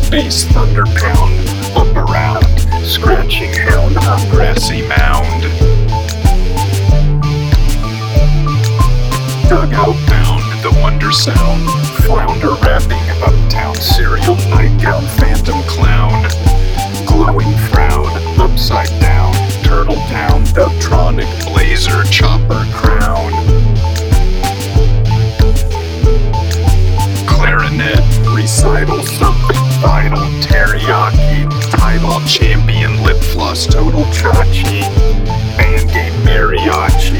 bass thunder pound, up around, scratching hound on grassy mound. Dugout bound, the wonder sound, flounder rapping uptown, cereal nightgown, phantom clown, glowing frown, upside down, turtle town, Dubtronic blazer, chopper crown. Clarinet, recital, something vital, teriyaki, title, champion, lip floss, total chachi, band game, mariachi,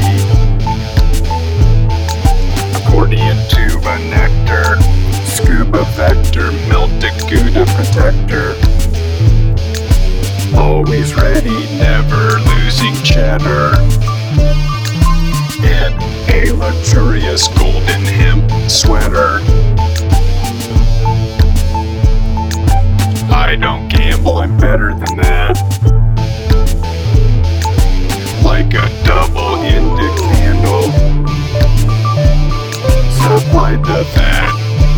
accordion, tuba, nectar, scuba vector, melted gouda protector, always ready, never losing cheddar, in a luxurious golden hemp sweater. I don't gamble, I'm better than that. Like a double Indic candle, supplied the fat.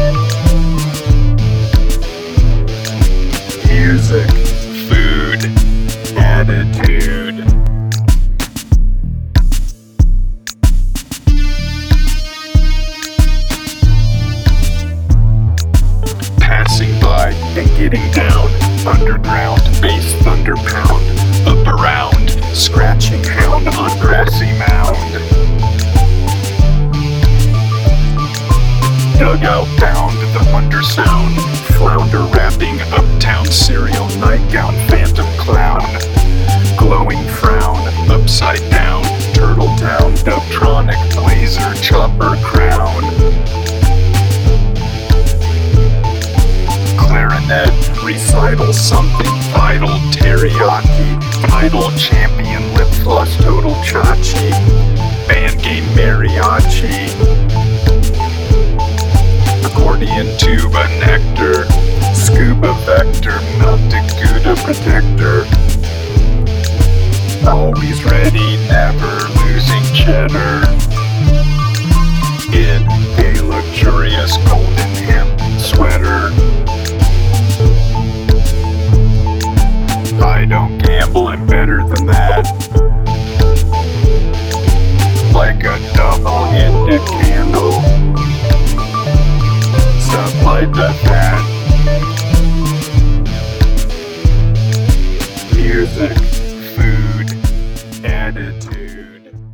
Music, food, attitude. Passing by and getting down, underground, bass thunder pound, up around, scratching hound on grassy mound. Dugout bound, the wonder sound, flounder rapping uptown, cereal nightgown, phantom clown, glowing frown, upside down, turtle town, Dubtronic blazer, chopper crown. Clarinet, recital, something vital, teriyaki, title, champion, lip floss, total chachi, band game, mariachi, accordion, tuba, nectar, scuba vector, melted gouda protector, always ready, never losing cheddar, in a luxurious golden hemp sweater. I don't gamble, I'm better than that. Like a double Indic candle, supplied the fat. Music, food, attitude.